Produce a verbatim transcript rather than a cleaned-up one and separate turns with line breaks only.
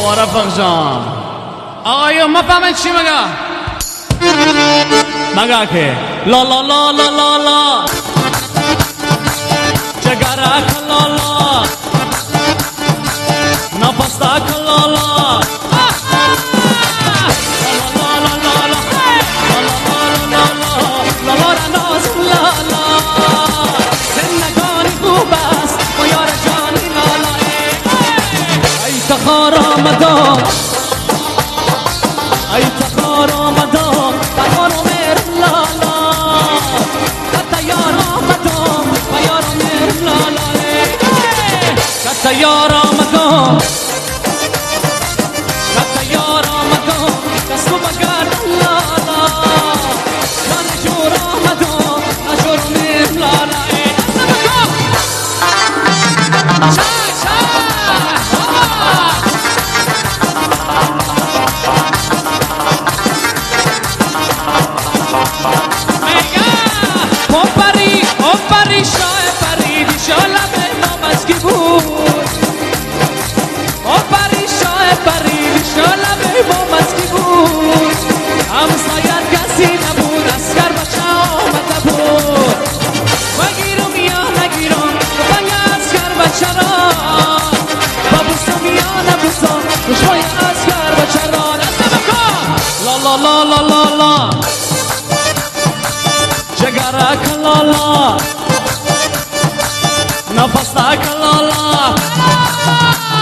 بابا رفق جان آقایون ما فهمه چی مگه مگه که لا لا لا لا لا لا جگرک لا لا نفستک لا لا تخار آمدان ای تخار آمدان تخار مر لالا تیار آمدان تیار مر لالا تیار آمدان تیار آمدان دستو بگر لالا من جور آمدان نجور مر لالا La la la la la la